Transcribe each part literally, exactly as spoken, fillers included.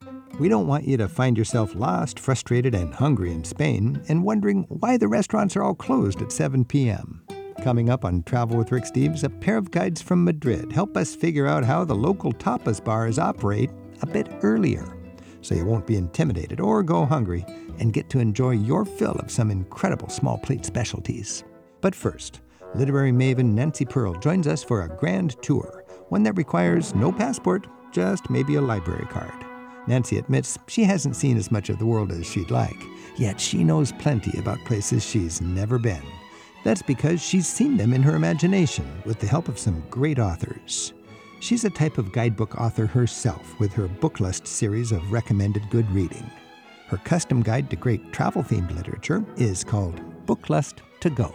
We don't want you to find yourself lost, frustrated, and hungry in Spain and wondering why the restaurants are all closed at seven p.m. Coming up on Travel with Rick Steves, a pair of guides from Madrid help us figure out how the local tapas bars operate a bit earlier, so you won't be intimidated or go hungry and get to enjoy your fill of some incredible small plate specialties. But first, literary maven Nancy Pearl joins us for a grand tour, one that requires no passport, just maybe a library card. Nancy admits she hasn't seen as much of the world as she'd like, yet she knows plenty about places she's never been. That's because she's seen them in her imagination with the help of some great authors. She's a type of guidebook author herself with her Booklist series of recommended good reading. Her custom guide to great travel-themed literature is called Booklist to Go.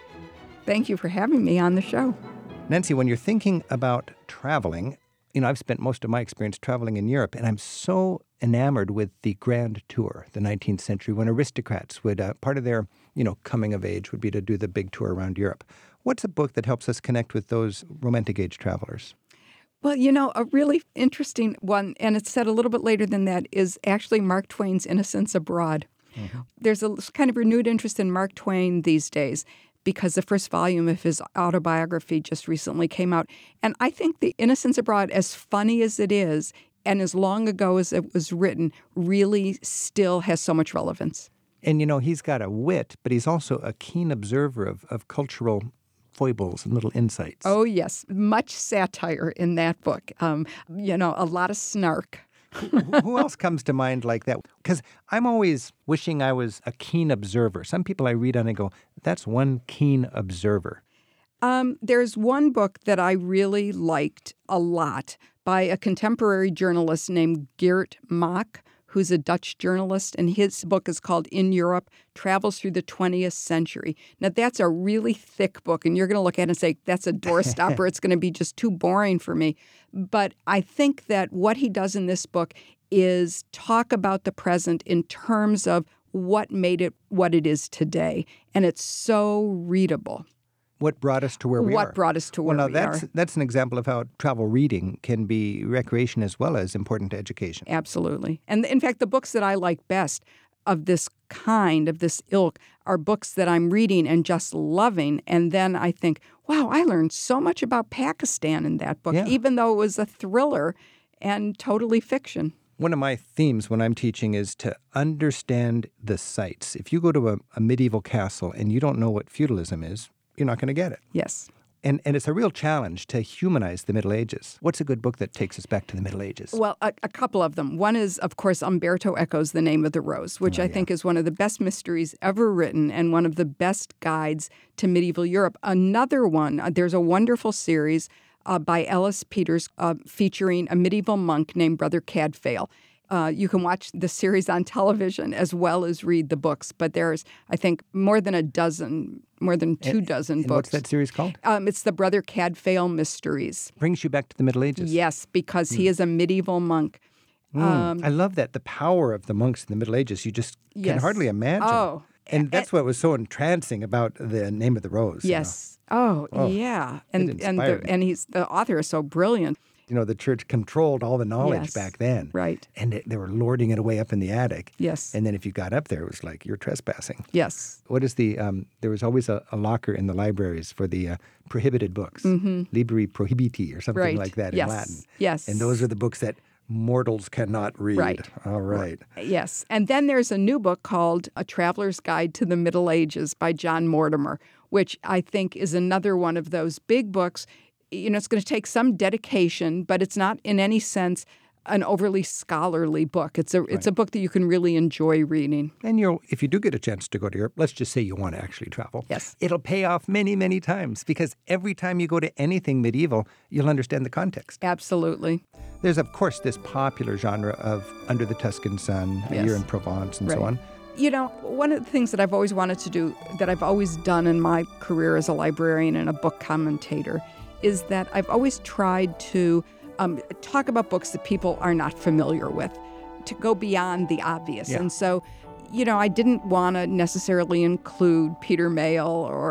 Thank you for having me on the show. Nancy, when you're thinking about traveling, you know, I've spent most of my experience traveling in Europe, and I'm so enamored with the Grand Tour, the nineteenth century, when aristocrats would, uh, part of their, you know, coming of age would be to do the big tour around Europe. What's a book that helps us connect with those romantic age travelers? Well, you know, a really interesting one, and it's set a little bit later than that, is actually Mark Twain's Innocents Abroad. Mm-hmm. There's a kind of renewed interest in Mark Twain these days, because the first volume of his autobiography just recently came out. And I think The Innocents Abroad, as funny as it is, and as long ago as it was written, really still has so much relevance. And, you know, he's got a wit, but he's also a keen observer of, of cultural foibles and little insights. Oh, yes. Much satire in that book. Um, you know, a lot of snark. Who else comes to mind like that? Because I'm always wishing I was a keen observer. Some people I read on and go, that's one keen observer. Um, there's one book that I really liked a lot by a contemporary journalist named Geert Mak, who's a Dutch journalist, and his book is called In Europe, Travels Through the twentieth Century. Now, that's a really thick book, and you're going to look at it and say, that's a doorstopper. It's going to be just too boring for me. But I think that what he does in this book is talk about the present in terms of what made it what it is today, and it's so readable. What brought us to where we what are. What brought us to where well, now we that's, are. That's an example of how travel reading can be recreation as well as important to education. Absolutely. And in fact, the books that I like best of this kind, of this ilk, are books that I'm reading and just loving. And then I think, wow, I learned so much about Pakistan in that book, yeah. even though it was a thriller and totally fiction. One of my themes when I'm teaching is to understand the sites. If you go to a, a medieval castle and you don't know what feudalism is, you're not going to get it. Yes. And and it's a real challenge to humanize the Middle Ages. What's a good book that takes us back to the Middle Ages? Well, a, a couple of them. One is, of course, Umberto Eco's The Name of the Rose, which oh, I yeah. think is one of the best mysteries ever written and one of the best guides to medieval Europe. Another one, uh, there's a wonderful series uh, by Ellis Peters uh, featuring a medieval monk named Brother Cadfael. Uh, you can watch the series on television as well as read the books. But there's, I think, more than a dozen, more than two and, dozen and books. What's that series called? Um, it's the Brother Cadfael Mysteries. Brings you back to the Middle Ages. Yes, because mm. he is a medieval monk. Mm. Um, I love that. The power of the monks in the Middle Ages, you just can yes. hardly imagine. Oh. And that's what was so entrancing about The Name of the Rose. Yes. You know? oh, oh, yeah. And and the, me. and he's the author is so brilliant. You know, the church controlled all the knowledge yes, back then. Right. And it, they were lording it away up in the attic. Yes. And then if you got up there, it was like, you're trespassing. Yes. What is the, um, there was always a, a locker in the libraries for the uh, prohibited books. Mm-hmm. Libri prohibiti or something right. like that yes. in Latin. Yes. And those are the books that mortals cannot read. Right. All right. Yes. And then there's a new book called A Traveler's Guide to the Middle Ages by John Mortimer, which I think is another one of those big books. You know, it's going to take some dedication, but it's not in any sense an overly scholarly book. It's a right. it's a book that you can really enjoy reading. And you'll, if you do get a chance to go to Europe, let's just say you want to actually travel. Yes. It'll pay off many, many times because every time you go to anything medieval, you'll understand the context. Absolutely. There's, of course, this popular genre of Under the Tuscan Sun, A yes. Year in Provence, and right. so on. You know, one of the things that I've always wanted to do, that I've always done in my career as a librarian and a book commentator, is that I've always tried to um, talk about books that people are not familiar with, to go beyond the obvious. Yeah. And so, you know, I didn't want to necessarily include Peter Mayle or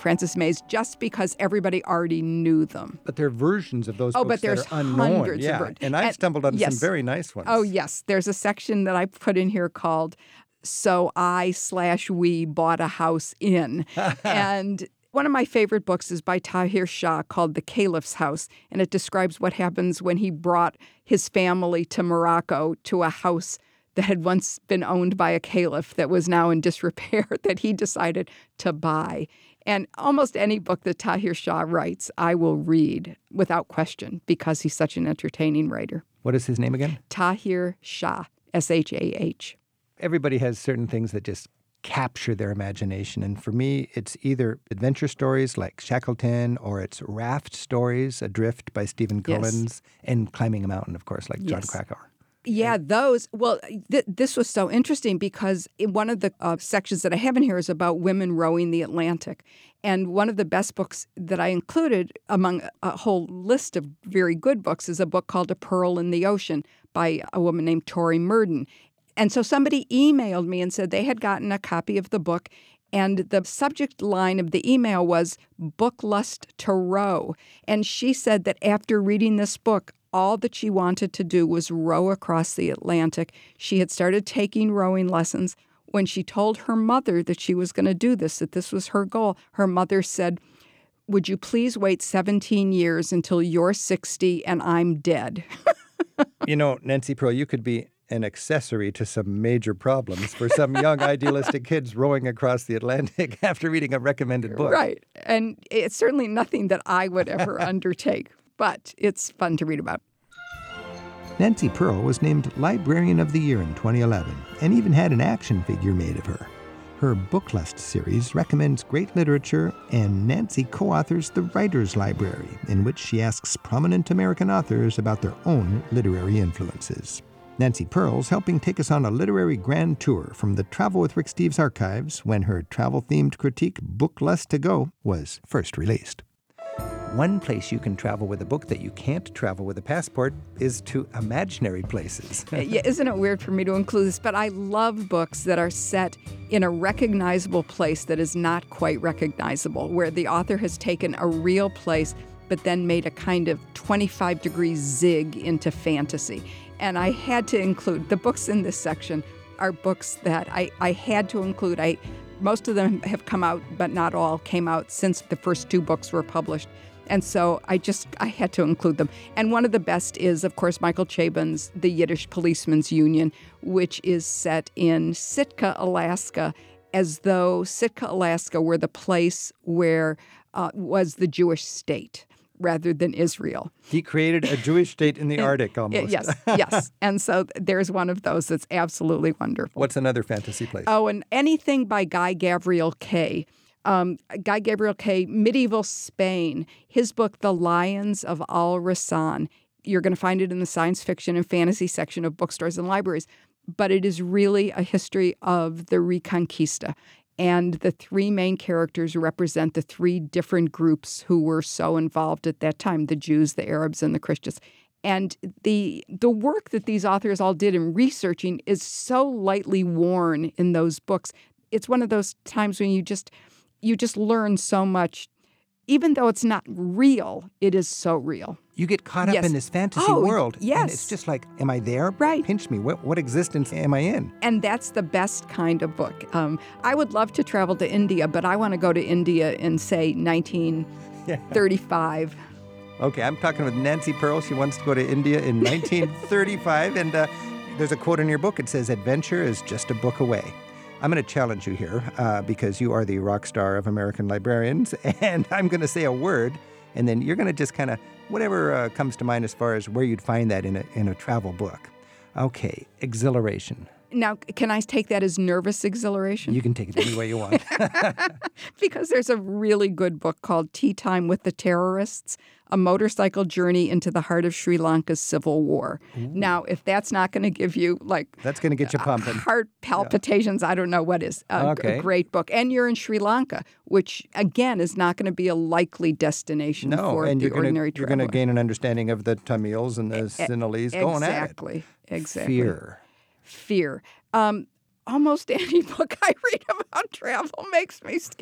Frances May's, just because everybody already knew them. But there are versions of those oh, books but there's that are unknown. hundreds yeah. of versions. And I've and, stumbled on yes. some very nice ones. Oh, yes. There's a section that I put in here called So I slash We Bought a House In. And one of my favorite books is by Tahir Shah called The Caliph's House, and it describes what happens when he brought his family to Morocco to a house that had once been owned by a caliph that was now in disrepair that he decided to buy. And almost any book that Tahir Shah writes, I will read without question because he's such an entertaining writer. What is his name again? Tahir Shah, S H A H. Everybody has certain things that just capture their imagination. And for me, it's either adventure stories like Shackleton or it's raft stories, Adrift by Stephen Collins, yes. and Climbing a Mountain, of course, like John yes. Krakauer. Yeah, those. Well, th- this was so interesting because in one of the uh, sections that I have in here is about women rowing the Atlantic. And one of the best books that I included among a whole list of very good books is a book called A Pearl in the Ocean by a woman named Tori Murden. And so somebody emailed me and said they had gotten a copy of the book, and the subject line of the email was Book Lust to Row. And she said that after reading this book, all that she wanted to do was row across the Atlantic. She had started taking rowing lessons. When she told her mother that she was going to do this, that this was her goal, her mother said, would you please wait seventeen years until you're sixty and I'm dead? You know, Nancy Pearl, you could be an accessory to some major problems for some young idealistic kids rowing across the Atlantic after reading a recommended book. Right. And it's certainly nothing that I would ever undertake, but it's fun to read about. Nancy Pearl was named Librarian of the Year in twenty eleven and even had an action figure made of her. Her Book Lust series recommends great literature, and Nancy co-authors The Writer's Library, in which she asks prominent American authors about their own literary influences. Nancy Pearl's helping take us on a literary grand tour from the Travel with Rick Steves archives when her travel-themed critique Book Lust to Go was first released. One place you can travel with a book that you can't travel with a passport is to imaginary places. Yeah, isn't it weird for me to include this? But I love books that are set in a recognizable place that is not quite recognizable, where the author has taken a real place but then made a kind of twenty-five degree zig into fantasy. And I had to include, the books in this section are books that I, I had to include. I Most of them have come out, but not all came out since the first two books were published. And so I just, I had to include them. And one of the best is, of course, Michael Chabon's The Yiddish Policeman's Union, which is set in Sitka, Alaska, as though Sitka, Alaska were the place where uh, was the Jewish state rather than Israel. He created a Jewish state in the Arctic almost. Yes, yes. And so there's one of those that's absolutely wonderful. What's another fantasy place? Oh, and anything by Guy Gavriel Kay. Um, Guy Gavriel Kay, Medieval Spain, his book, The Lions of Al Rasan. You're going to find it in the science fiction and fantasy section of bookstores and libraries. But it is really a history of the Reconquista. And the three main characters represent the three different groups who were so involved at that time, the Jews, the Arabs, and the Christians. And the the work that these authors all did in researching is so lightly worn in those books. It's one of those times when you just you just learn so much. Even though it's not real, it is so real. You get caught up yes. in this fantasy oh, world. Yes. And it's just like, am I there? Right. Pinch me. What, what existence am I in? And that's the best kind of book. Um, I would love to travel to India, but I want to go to India in, say, nineteen thirty-five. Yeah. Okay, I'm talking with Nancy Pearl. She wants to go to India in nineteen thirty-five. And uh, there's a quote in your book. It says, adventure is just a book away. I'm going to challenge you here uh, because you are the rock star of American librarians, and I'm going to say a word, and then you're going to just kind of, whatever uh, comes to mind as far as where you'd find that in a, in a travel book. Okay, exhilaration. Now, can I take that as nervous exhilaration? You can take it any way you want. Because there's a really good book called Tea Time with the Terrorists, A Motorcycle Journey into the Heart of Sri Lanka's Civil War. Ooh. Now, if that's not going to give you, like... That's going to get you pumping. Heart palpitations, yeah. I don't know what is. A, okay. a great book. And you're in Sri Lanka, which, again, is not going to be a likely destination no, for and the you're ordinary gonna, you're traveler. going to gain an understanding of the Tamils and the Sinhalese e- going at it. Exactly, exactly. Fear. Fear. Um, almost any book I read about travel makes me scared.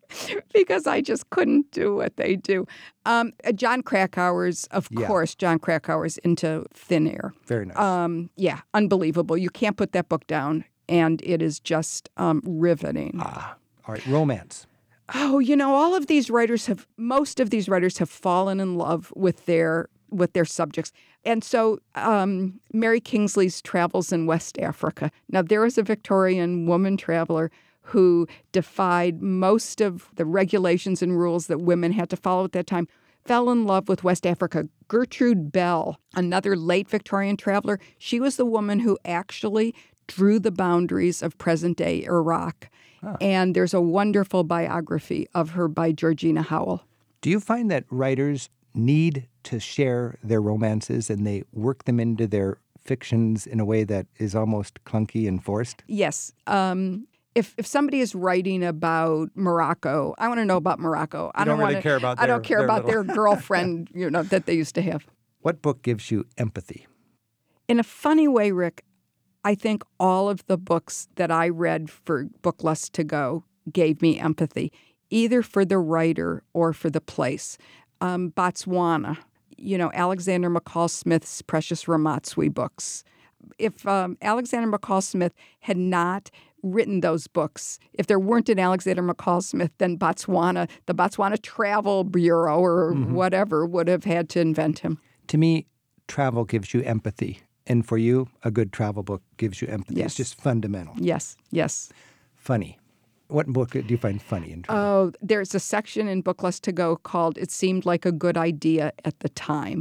because I just couldn't do what they do. Um, John Krakauer's, of Yeah. course, John Krakauer's Into Thin Air. Very nice. Um, yeah, unbelievable. You can't put that book down, and it is just um, riveting. ah, all right. Romance. Oh, you know, all of these writers have, most of these writers have fallen in love with their with their subjects. And so um, Mary Kingsley's Travels in West Africa. Now, there is a Victorian woman traveler who defied most of the regulations and rules that women had to follow at that time, fell in love with West Africa. Gertrude Bell, another late Victorian traveler, she was the woman who actually drew the boundaries of present-day Iraq. Huh. And there's a wonderful biography of her by Georgina Howell. Do you find that writers need to share their romances and they work them into their fictions in a way that is almost clunky and forced? Yes. Um, if if somebody is writing about Morocco, I want to know about Morocco. I You don't really wanna, care about I don't their- care their about little- their girlfriend, you know, that they used to have. What book gives you empathy? In a funny way, Rick, I think all of the books that I read for Book Lust to Go gave me empathy, either for the writer or for the place. Um, Botswana, you know, Alexander McCall Smith's Precious Ramatsui books. If um, Alexander McCall Smith had not written those books, if there weren't an Alexander McCall Smith, then Botswana, the Botswana Travel Bureau or Mm-hmm. whatever would have had to invent him. To me, travel gives you empathy. And for you, a good travel book gives you empathy. Yes. It's just fundamental. Yes, yes. Funny. What book do you find funny in travel? Oh, there's a section in Book Lust to Go called It Seemed Like a Good Idea at the Time.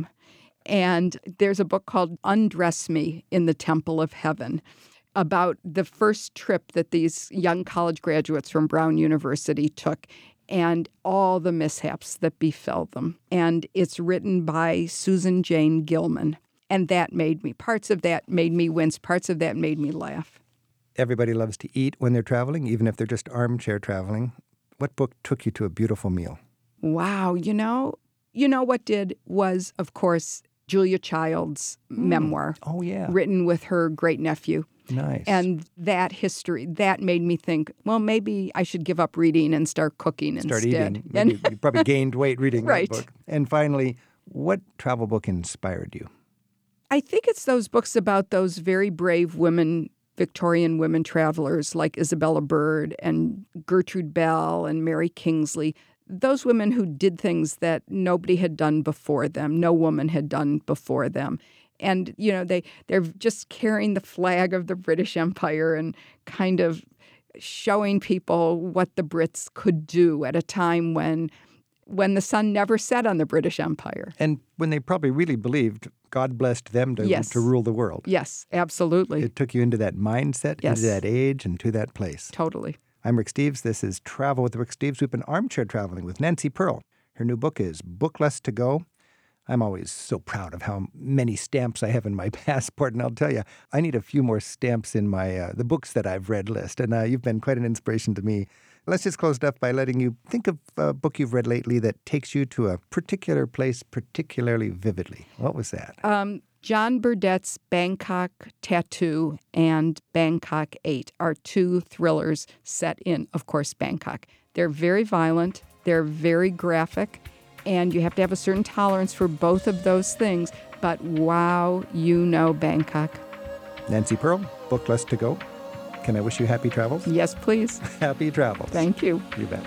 And there's a book called Undress Me in the Temple of Heaven about the first trip that these young college graduates from Brown University took and all the mishaps that befell them. And it's written by Susan Jane Gilman. And that made me, parts of that made me wince, parts of that made me laugh. Everybody loves to eat when they're traveling, even if they're just armchair traveling. What book took you to a beautiful meal? Wow, you know, you know what did was, of course, Julia Child's memoir, Oh, yeah. written with her great-nephew. Nice. And that history, that made me think, well, maybe I should give up reading and start cooking Start instead. eating. And you, you probably gained weight reading Right. that book. And finally, what travel book inspired you? I think it's those books about those very brave women, Victorian women travelers like Isabella Bird and Gertrude Bell and Mary Kingsley, those women who did things that nobody had done before them, no woman had done before them. And, you know, they, they're just carrying the flag of the British Empire and kind of showing people what the Brits could do at a time when when the sun never set on the British Empire. And when they probably really believed God blessed them to, Yes. to rule the world. Yes, absolutely. It took you into that mindset, Yes. into that age, and to that place. Totally. I'm Rick Steves. This is Travel with Rick Steves. We've been armchair traveling with Nancy Pearl. Her new book is Book Lust to Go. I'm always so proud of how many stamps I have in my passport, and I'll tell you, I need a few more stamps in my uh, the books that I've read list, and uh, you've been quite an inspiration to me. Let's just close it up by letting you think of a book you've read lately that takes you to a particular place particularly vividly. What was that? Um, John Burdett's Bangkok Tattoo and Bangkok eight are two thrillers set in, of course, Bangkok. They're very violent, they're very graphic, and you have to have a certain tolerance for both of those things. But wow, you know Bangkok. Nancy Pearl, Book Lust to Go. Can I wish you happy travels? Yes, please. Happy travels. Thank you. You bet.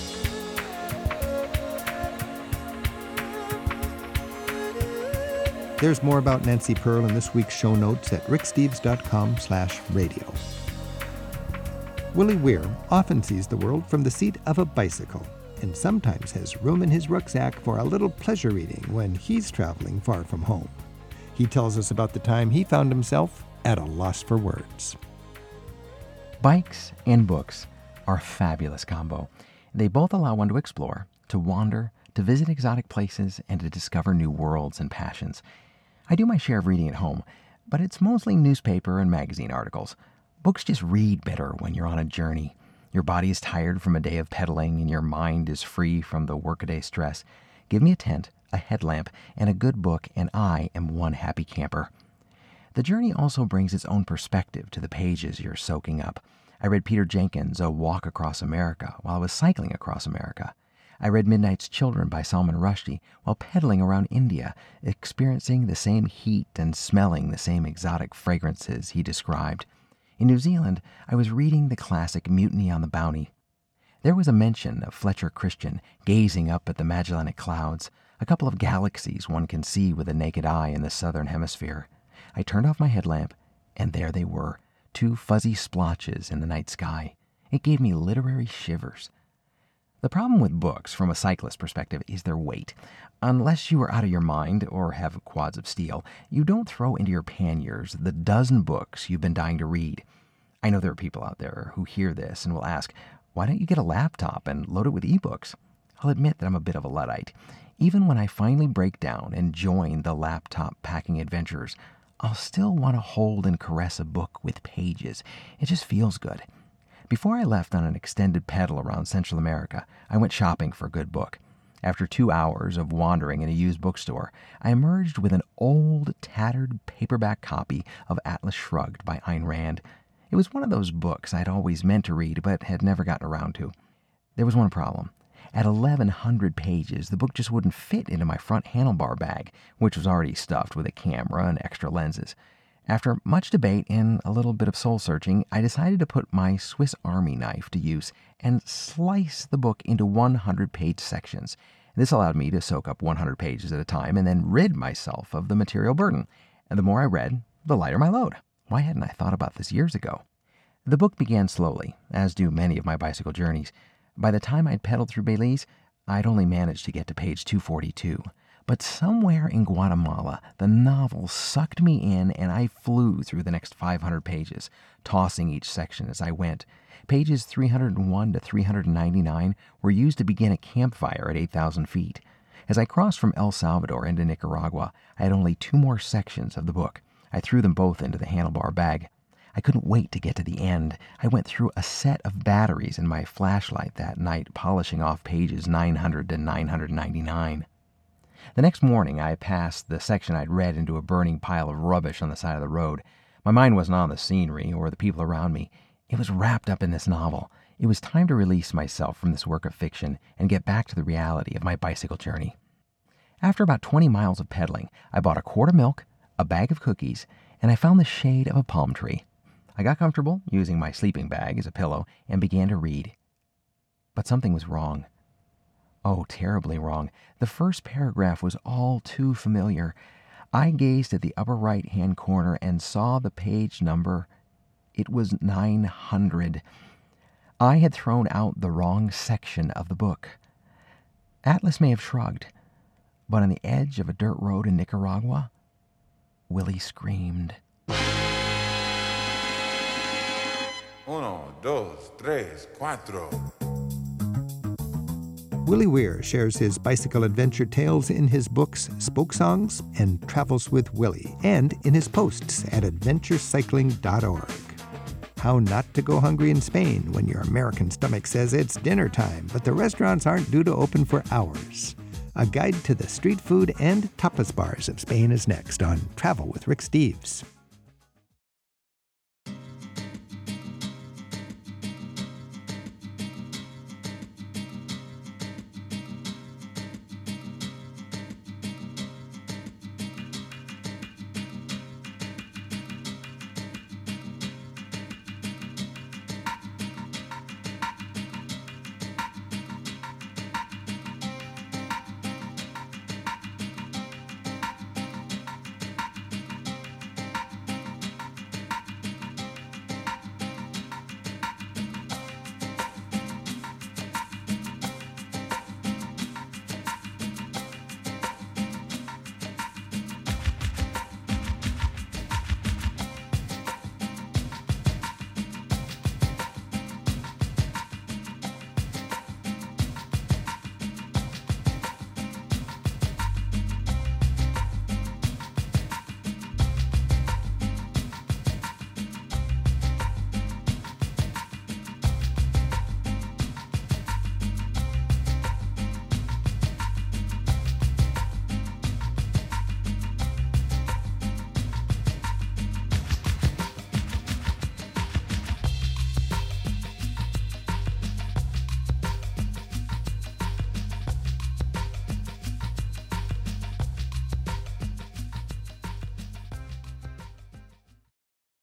There's more about Nancy Pearl in this week's show notes at ricksteves.com slash radio. Willie Weir often sees the world from the seat of a bicycle and sometimes has room in his rucksack for a little pleasure reading when he's traveling far from home. He tells us about the time he found himself at a loss for words. Bikes and books are a fabulous combo. They both allow one to explore, to wander, to visit exotic places, and to discover new worlds and passions. I do my share of reading at home, but it's mostly newspaper and magazine articles. Books just read better when you're on a journey. Your body is tired from a day of pedaling and your mind is free from the workaday stress. Give me a tent, a headlamp, and a good book, and I am one happy camper. The journey also brings its own perspective to the pages you're soaking up. I read Peter Jenkins' A Walk Across America while I was cycling across America. I read Midnight's Children by Salman Rushdie while pedaling around India, experiencing the same heat and smelling the same exotic fragrances he described. In New Zealand, I was reading the classic Mutiny on the Bounty. There was a mention of Fletcher Christian gazing up at the Magellanic Clouds, a couple of galaxies one can see with the naked eye in the southern hemisphere. I turned off my headlamp, and there they were, two fuzzy splotches in the night sky. It gave me literary shivers. The problem with books, from a cyclist perspective, is their weight. Unless you are out of your mind or have quads of steel, you don't throw into your panniers the dozen books you've been dying to read. I know there are people out there who hear this and will ask, why don't you get a laptop and load it with ebooks? I'll admit that I'm a bit of a Luddite. Even when I finally break down and join the laptop packing adventures, I'll still want to hold and caress a book with pages. It just feels good. Before I left on an extended pedal around Central America, I went shopping for a good book. After two hours of wandering in a used bookstore, I emerged with an old, tattered paperback copy of Atlas Shrugged by Ayn Rand. It was one of those books I'd always meant to read but had never gotten around to. There was one problem. At eleven hundred pages, the book just wouldn't fit into my front handlebar bag, which was already stuffed with a camera and extra lenses. After much debate and a little bit of soul-searching, I decided to put my Swiss Army knife to use and slice the book into one hundred page sections. This allowed me to soak up one hundred pages at a time and then rid myself of the material burden. And the more I read, the lighter my load. Why hadn't I thought about this years ago? The book began slowly, as do many of my bicycle journeys. By the time I'd pedaled through Belize, I'd only managed to get to page two forty-two. But somewhere in Guatemala, the novel sucked me in and I flew through the next five hundred pages, tossing each section as I went. Pages three hundred one to three hundred ninety-nine were used to begin a campfire at eight thousand feet. As I crossed from El Salvador into Nicaragua, I had only two more sections of the book. I threw them both into the handlebar bag. I couldn't wait to get to the end. I went through a set of batteries in my flashlight that night, polishing off pages nine hundred to nine hundred ninety-nine. The next morning, I passed the section I'd read into a burning pile of rubbish on the side of the road. My mind wasn't on the scenery or the people around me. It was wrapped up in this novel. It was time to release myself from this work of fiction and get back to the reality of my bicycle journey. After about twenty miles of pedaling, I bought a quart of milk, a bag of cookies, and I found the shade of a palm tree. I got comfortable, using my sleeping bag as a pillow, and began to read. But something was wrong. Oh, terribly wrong. The first paragraph was all too familiar. I gazed at the upper right-hand corner and saw the page number. It was nine hundred. I had thrown out the wrong section of the book. Atlas may have shrugged, but on the edge of a dirt road in Nicaragua, Willie screamed. Uno, dos, tres, cuatro. Willie Weir shares his bicycle adventure tales in his books Spoke Songs and Travels with Willie, and in his posts at adventure cycling dot org. How not to go hungry in Spain when your American stomach says it's dinner time, but the restaurants aren't due to open for hours. A guide to the street food and tapas bars of Spain is next on Travel with Rick Steves.